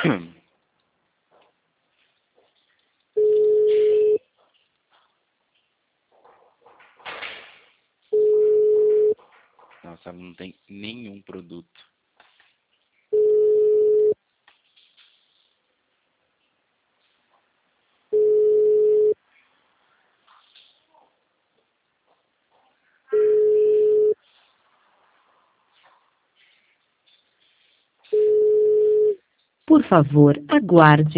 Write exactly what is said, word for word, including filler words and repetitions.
Nossa, ela não tem nenhum produto. Por favor, aguarde.